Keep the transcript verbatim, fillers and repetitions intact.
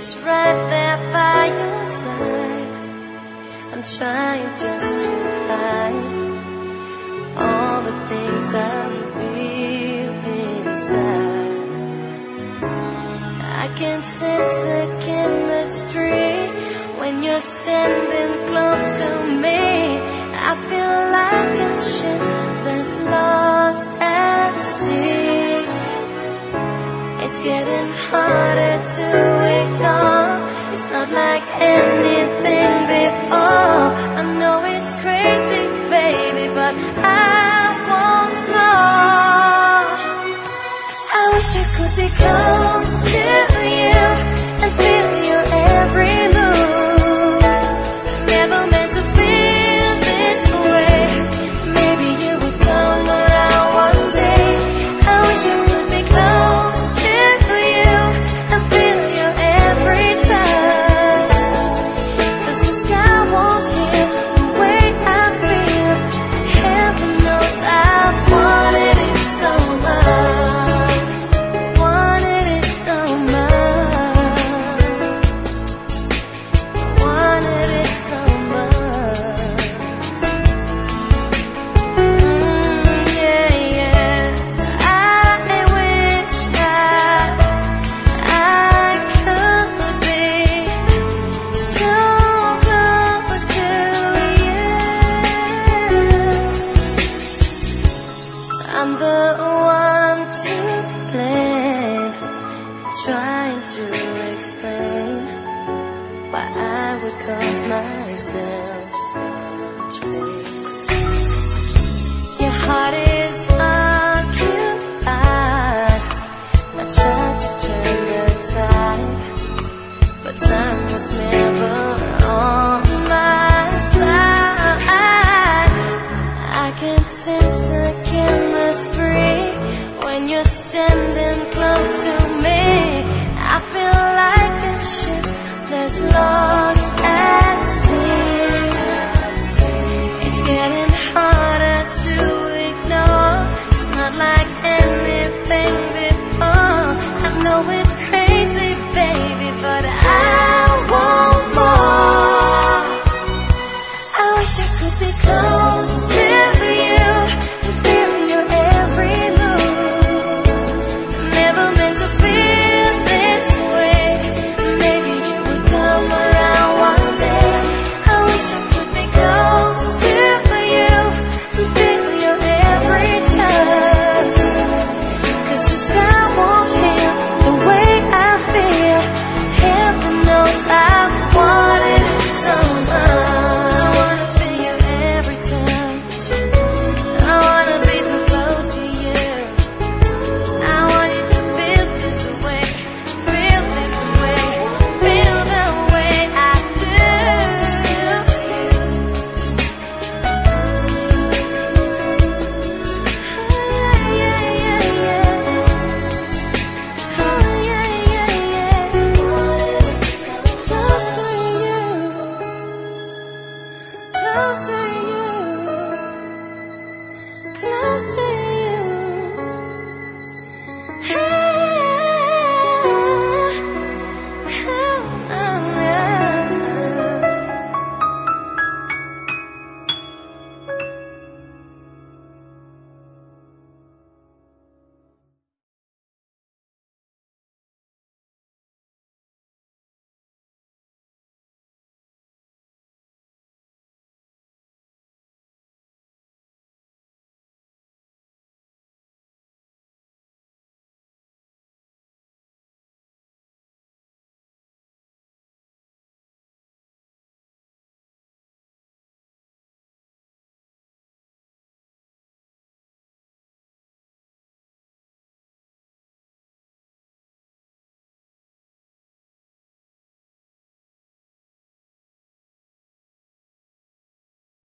is right there by your side. I'm trying just to hide all the things I feel inside. I can sense a chemistry when you're standing close to me. I feel like a ship that's lost at sea. It's getting harder to ignore. It's not like anything before. I know it's crazy, baby, but I want more. I wish I could be close to you and feel your every move. Never meant to feel this way. Maybe you would come around one day. I wish I could be close to you and feel your every touch. 'Cause the sky won't hear the way I feel. Heaven knows I've wanted it so much. Wanted it so much. Wanted it so much. Mm, yeah, yeah. I wish that I could be so close to you. I'm the one to blame, trying to explain why I would cause myself such pain. Your heart is occupied. I tried to turn the tide, but time was never on my side. I can sense a chemistry when you're standing close to me. I feel like a ship that's lost at sea. It's getting harder to ignore. It's not like anything before. I know it's crazy, baby, but I want more. I wish I could be close to you and feel your every move. Never meant to feel this way. Maybe you would come around one day. I wish I could be close to you and feel your every touch. 'Cause the sky won't hear the way I feel. Heaven knows I've wanted it so much. I wanna feel you every touch. I wanna be so close to you. I want you to feel this way, feel this way, feel the way I do. Oh, yeah, yeah, yeah. Oh, yeah, yeah, yeah. Wanted it so close to you, close to